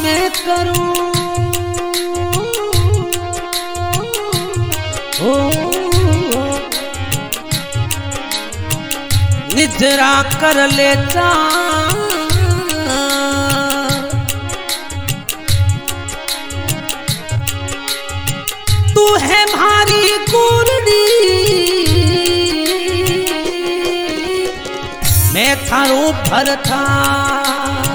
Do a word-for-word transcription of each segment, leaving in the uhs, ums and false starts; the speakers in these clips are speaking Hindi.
मैं करूं ओ निजरा कर ले जा तू है भारी कुरडी मैं थारो भरथार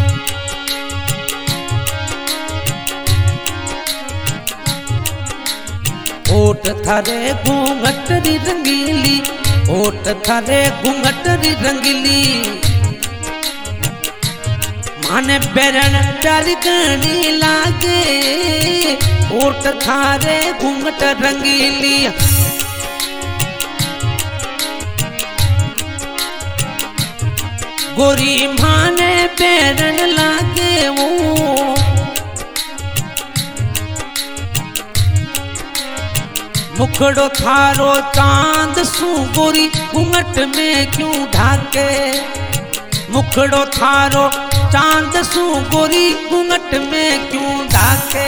ओट थारे घूंघटरी रंगीली ओट थारे घूंघटरी रंगीली माने बैरन डर गणी लागे ओट थारे घूंघट रंगीली गोरी माने बैरन लागे वो मुखड़ो थारो चांद सू गोरी घूंघट में क्यों ढाके मुखड़ो थारो चांद सू गोरी घूंघट में क्यों ढाके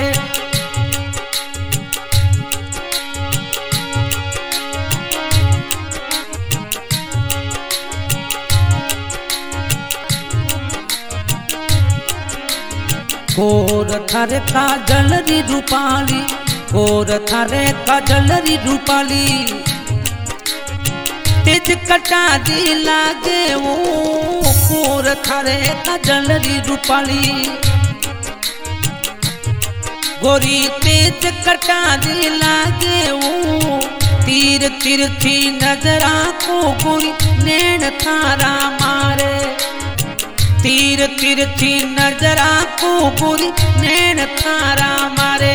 गोर थारे काजलरी रूपाली गोर थारे काजलरी रूपाली तेज कटा दी लागे वो गोर थारे काजलरी रूपाली गोरी तेज कटा दी लागे वो तीर तिरछी नजरा को गोरी नैन थारा मारे तीर तिरछी नजरा को गोरी नैन थारा मारे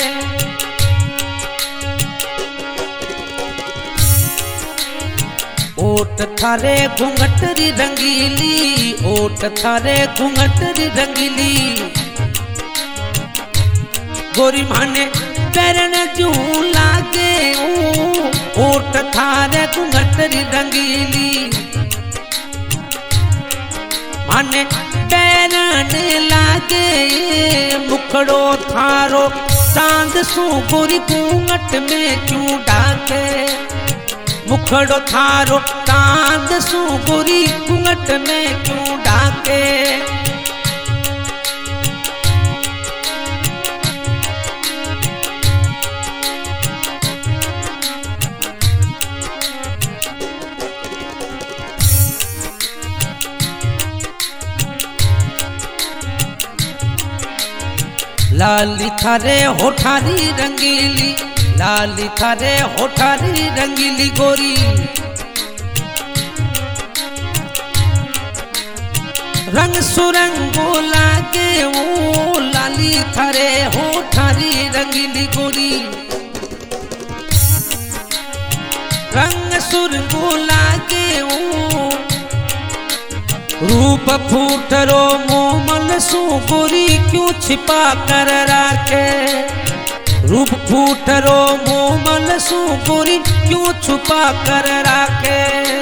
ओट थारे घूंघटरी रंगीली ओट थारे घूंघटरी रंगीली गोरी माने बैरन जू लागे ओ ओट थारे घूंघटरी रंगीली माने बैरन लागे मुखड़ो थारो चांद सू गोरी घूंघट में क्यों डाके मुखड़ो थारो चांद सू गोरी घूंघट में क्यों डाके लाली थारे होठारी रंगीली लाली थारे होठारी रंगीली गोरी रंग सुरंगो लागे वो लाली थारे होठारी रंगीली गोरी रंग सुरंगो लागे वो रूप फूटरो मोमल सू गोरी क्यों छिपा कर राखे रूप फूटरो मोमल सू गोरी क्यों छुपा कर राखे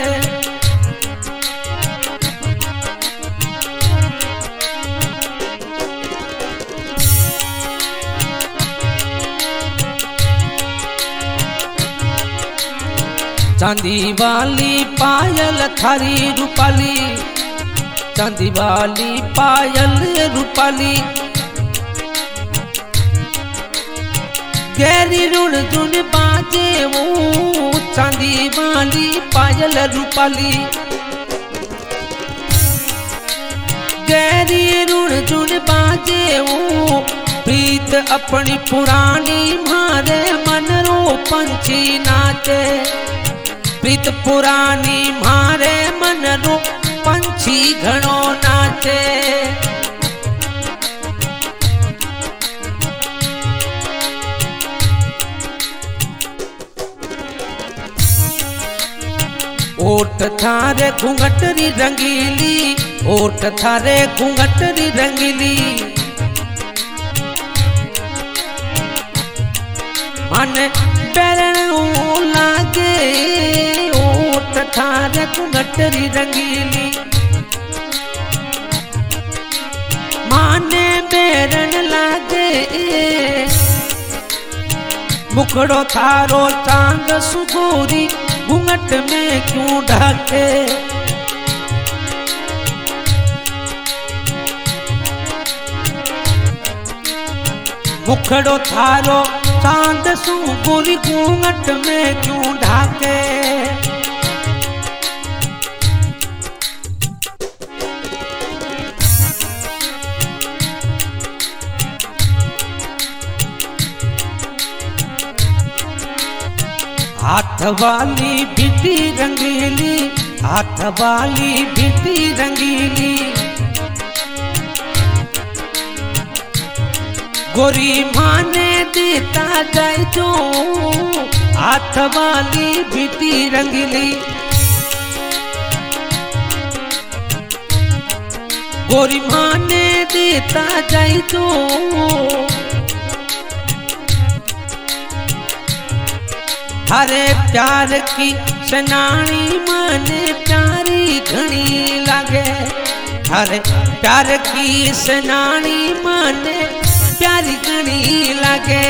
चांदी वाली पायल थारी रूपाली चांदी वाली पायल रूपाली गहरी रुण जुन बाजे वो चांदी वाली पायल रूपाली गहरी रुण जुन बाजे वो प्रीत अपनी पुरानी मारे मन रो पंछी नाचे प्रीत पुरानी मारे मन रो पंछी घणो नाचे ओट थारे घूंघटरी रंगीली ओट थारे घूंघटरी रंगीली मन बैरन लागे ओट थारे घूंघटरी रंगीली माने मुखड़ो थारो चांद सुगोरी घूंघट में क्यों ढके। मुखड़ो थारो चांद सुगोरी घूंघट में क्यों ढके। हाथ वाली बिटी रंगीली, हाथ वाली बिटी रंगीली, गोरी माने देता जाए जो हाथ वाली बिटी रंगीली। गोरी माने देता जाए जो हरे प्यार की सनानी माने प्यारी घनी लागे। हरे प्यार की सनानी माने प्यारी घनी लागे।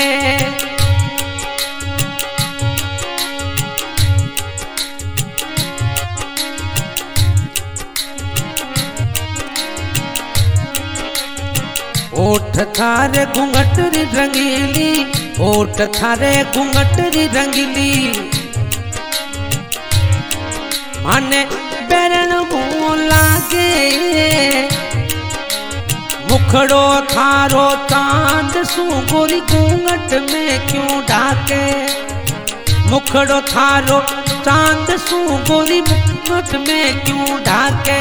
ओठ थारे घूंघट रंगीली, ओठ थारे घूंघट रंगीली, माने बैरन मुँह लागे। मुखड़ो थारो चांद सू गोरी घूंघट में क्यों ढाके। मुखड़ो थारो चांद सू गोरी घूंघट में क्यों ढाके।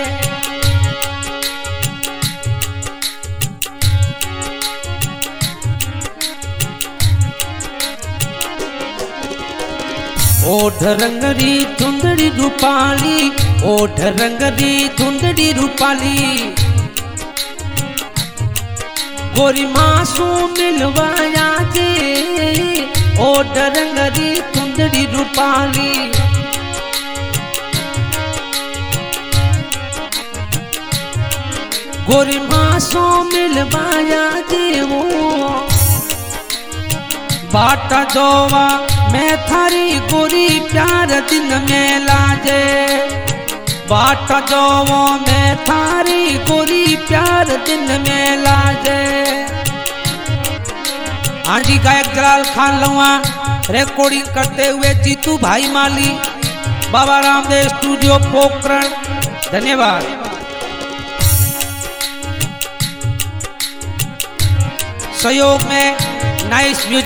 ओठ रंगरी धुंधड़ी रूपाली, ओठ रंगरी धुंधड़ी रूपाली, गोरी मासू मिलवाया जे। ओठ रंगरी धुंधड़ी रूपाली, गोरी मासू मिलवाया जे। वो बाटा जोवा मैं थारी गोरी प्यार दिन में लाजे। बाट जोवो मैं थारी गोरी प्यार दिन में लाजे। हाँ जी, गायक जलाल खान लुआ रिकॉर्डिंग करते हुए जीतू भाई माली, बाबा रामदेव स्टूडियो पोखरण। धन्यवाद। सहयोग में नाइस म्यूजिक।